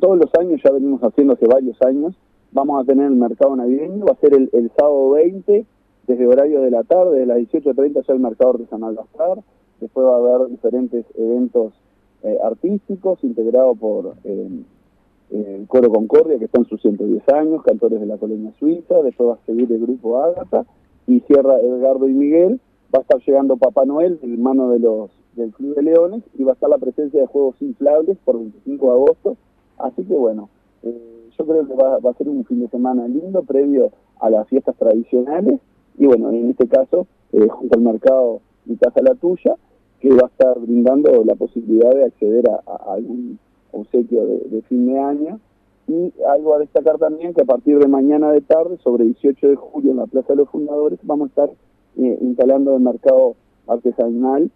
todos los años, ya venimos haciendo hace varios años, vamos a tener el mercado navideño, va a ser el sábado 20, desde horario de la tarde, de las 18:30 ya el mercado artesanal va a estar, después va a haber diferentes eventos artísticos integrados por el Coro Concordia, que está en sus 110 años, cantores de la colonia suiza, después va a seguir el grupo Ágata, y cierra Edgardo y Miguel, va a estar llegando Papá Noel, el hermano del Club de Leones, y va a estar la presencia de juegos inflables por 25 de agosto, así que bueno, yo creo que va a ser un fin de semana lindo, previo a las fiestas tradicionales, y bueno, en este caso, junto al mercado Mi Casa La Tuya, que va a estar brindando la posibilidad de acceder a algún obsequio de fin de año. Y algo a destacar también, que a partir de mañana de tarde, sobre 18 de julio, en la Plaza de los Fundadores, vamos a estar instalando el mercado artesanal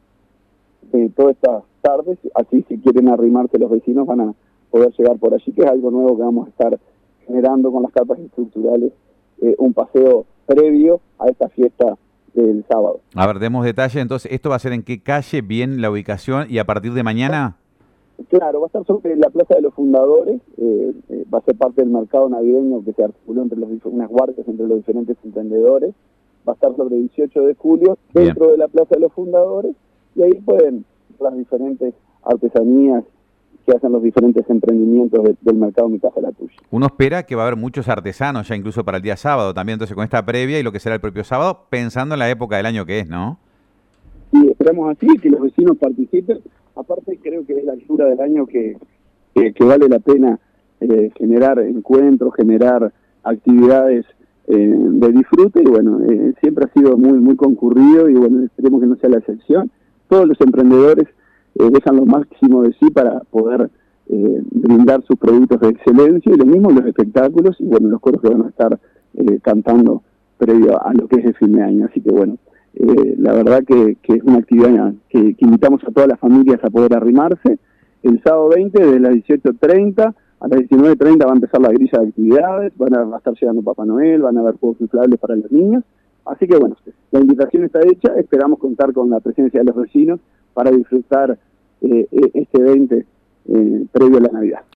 todas estas tardes, así si quieren arrimarse los vecinos van a poder llegar por allí, que es algo nuevo que vamos a estar generando con las carpas estructurales, un paseo previo a esta fiesta del sábado. A ver, demos detalle, entonces, ¿esto va a ser en qué calle, bien la ubicación, y a partir de mañana? Claro, va a estar sobre la Plaza de los Fundadores, va a ser parte del mercado navideño que se articuló entre unas guardias entre los diferentes emprendedores, va a estar sobre 18 de julio, dentro de la Plaza de los Fundadores, y ahí pueden las diferentes artesanías que hacen los diferentes emprendimientos del mercado Mi Casa La Tuya. Uno espera que va a haber muchos artesanos ya incluso para el día sábado también, entonces con esta previa y lo que será el propio sábado, pensando en la época del año que es, ¿no? Sí, esperamos así, que los vecinos participen. Aparte creo que es la altura del año que vale la pena generar encuentros, generar actividades de disfrute, y bueno, siempre ha sido muy concurrido, y bueno, esperemos que no sea la excepción. Todos los emprendedores dejan lo máximo de sí para poder brindar sus productos de excelencia, y lo mismo los espectáculos, y bueno, los coros que van a estar cantando previo a lo que es el fin de año. Así que bueno, la verdad que es una actividad que invitamos a todas las familias a poder arrimarse. El sábado 20, desde las 18:30 a las 19:30 va a empezar la grilla de actividades, va a estar llegando Papá Noel, van a haber juegos inflables para los niños. Así que bueno, la invitación está hecha, esperamos contar con la presencia de los vecinos para disfrutar este 20 previo a la Navidad.